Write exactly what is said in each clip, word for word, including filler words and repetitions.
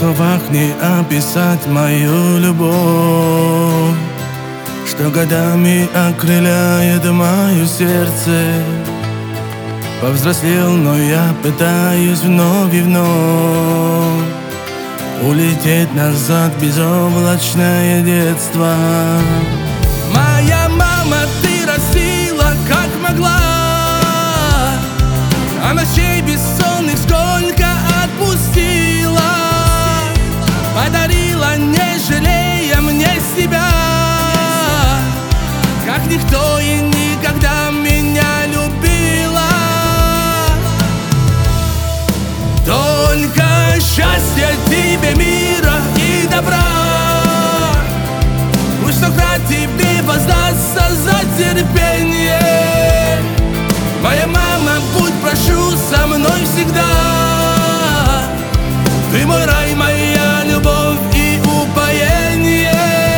словах не описать мою любовь, что годами окрыляет мое сердце. Повзрослел, но я пытаюсь вновь и вновь улететь назад в безоблачное детство. Моя мама, ты растила как могла, а ночей бессонных сколько отпустила. Подарила, не жалея мне себя, как никто и никогда меня любила. Только счастья тебе, мира и добра, пусть только тебе воздастся за терпение. Моя мама, будь прошу со мной всегда, ты мой рай, моя любовь и упоение.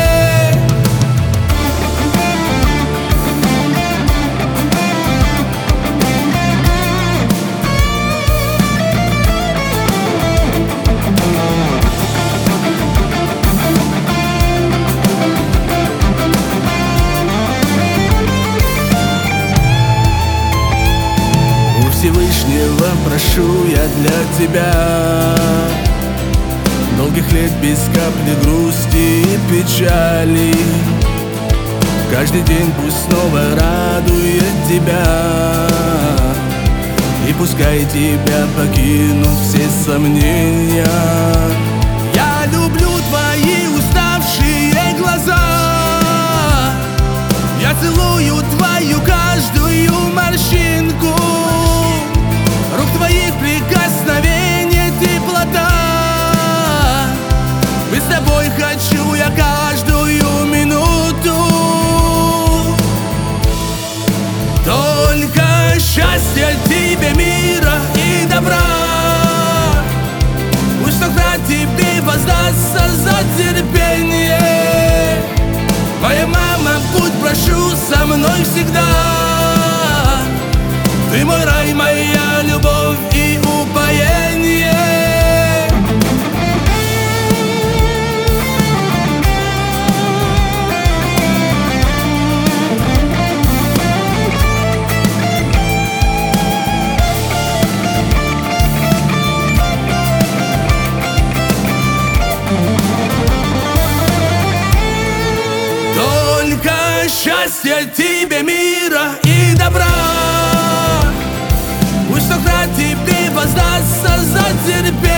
Всевышнего прошу я для тебя долгих лет без капли грусти и печали. Каждый день пусть снова радует тебя, и пускай тебя покинут все сомнения. Я люблю твои уставшие глаза, я целую твою каждую морщинку, рук твоих прикосновений теплота. Быть с тобой хочу я каждую минуту. Только счастья тебе, мира и добра, пусть только тебе воздастся за терпение. Моя мама, будь прошу со мной всегда, ты мой рай, моя любовь и упоение. Только счастья тебе, мира и добра, пусть только тебе воздастся за терпение.